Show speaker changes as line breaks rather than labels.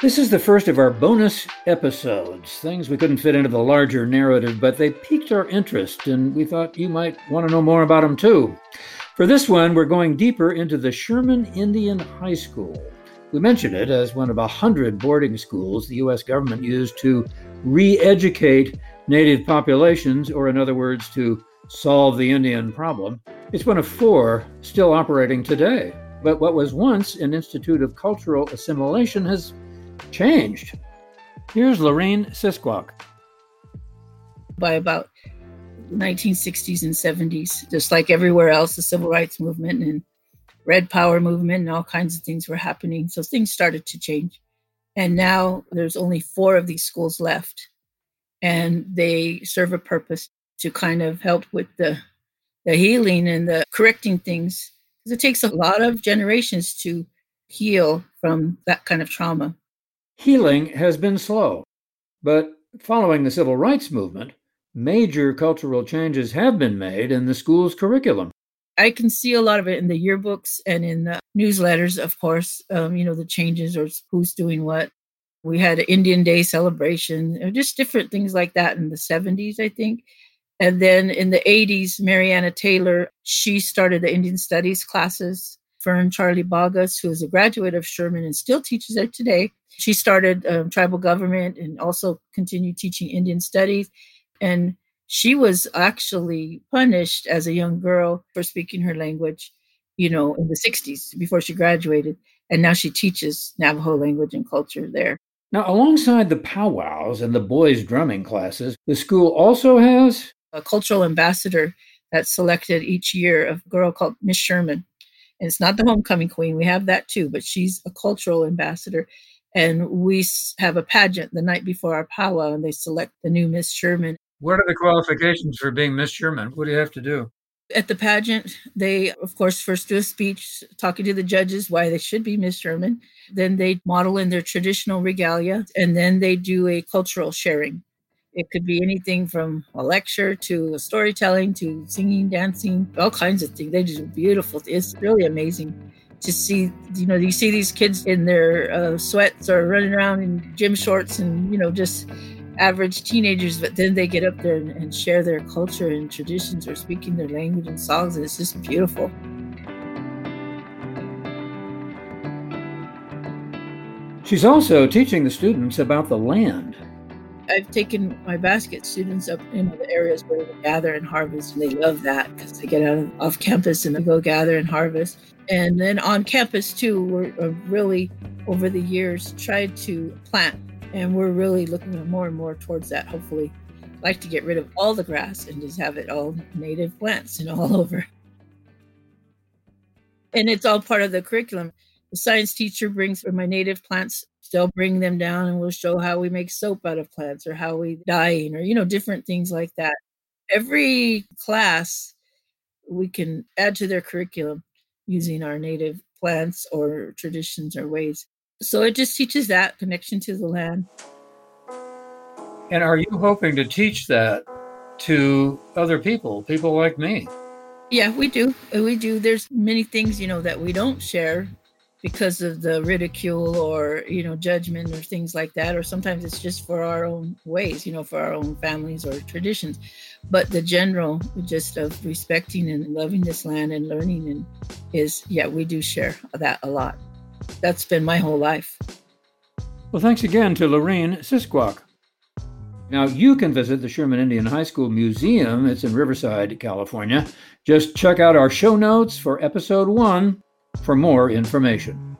This is the first of our bonus episodes, things we couldn't fit into the larger narrative, but they piqued our interest, and we thought you might want to know more about them too. For this one, we're going deeper into the Sherman Indian High School. We mention it as one of 100 boarding schools the U.S. government used to re-educate Native populations, or in other words, to solve the Indian problem. It's one of 4 still operating today. But what was once an institute of cultural assimilation has changed. Here's Lorene Siskiwok.
By about 1960s and 70s, just like everywhere else, the civil rights movement and Red Power movement and all kinds of things were happening. So things started to change. And now there's only 4 of these schools left. And they serve a purpose to kind of help with the healing and the correcting things. Because it takes a lot of generations to heal from that kind of trauma.
Healing has been slow, but following the civil rights movement, major cultural changes have been made in the school's curriculum.
I can see a lot of it in the yearbooks and in the newsletters, of course, the changes or who's doing what. We had an Indian Day celebration, or just different things like that in the 70s, I think. And then in the 80s, Mariana Taylor, she started the Indian Studies classes. Fern Charlie Bogus, who is a graduate of Sherman and still teaches there today, she started tribal government and also continued teaching Indian Studies. And she was actually punished as a young girl for speaking her language, in the 60s before she graduated. And now she teaches Navajo language and culture there.
Now, alongside the powwows and the boys' drumming classes, the school also has
a cultural ambassador that's selected each year, a girl called Miss Sherman. And it's not the homecoming queen. We have that too, but she's a cultural ambassador. And we have a pageant the night before our powwow, and they select the new Miss Sherman.
What are the qualifications for being Miss Sherman? What do you have to do?
At the pageant, they, of course, first do a speech talking to the judges why they should be Miss Sherman. Then they model in their traditional regalia, and then they do a cultural sharing. It could be anything from a lecture to a storytelling to singing, dancing, all kinds of things. They do beautiful. It's really amazing to see, you see these kids in their sweats or running around in gym shorts and, just average teenagers, but then they get up there and share their culture and traditions or speaking their language and songs, and it's just beautiful.
She's also teaching the students about the land.
I've taken my basket students up in the areas where they gather and harvest, and they love that because they get out off campus and they go gather and harvest. And then on campus too, we're really, over the years, tried to plant. And we're really looking more and more towards that, hopefully. I'd like to get rid of all the grass and just have it all native plants, all over. And it's all part of the curriculum. The science teacher brings my native plants, they'll bring them down and we'll show how we make soap out of plants or how we dyeing or, different things like that. Every class we can add to their curriculum using our native plants or traditions or ways. So it just teaches that connection to the land.
And are you hoping to teach that to other people like me?
Yeah, we do. There's many things, that we don't share because of the ridicule or, judgment or things like that. Or sometimes it's just for our own ways, for our own families or traditions. But the general just of respecting and loving this land and learning we do share that a lot. That's been my whole life.
Well, thanks again to Lorene Siskiwok. Now, you can visit the Sherman Indian High School Museum. It's in Riverside, California. Just check out our show notes for episode 1 for more information.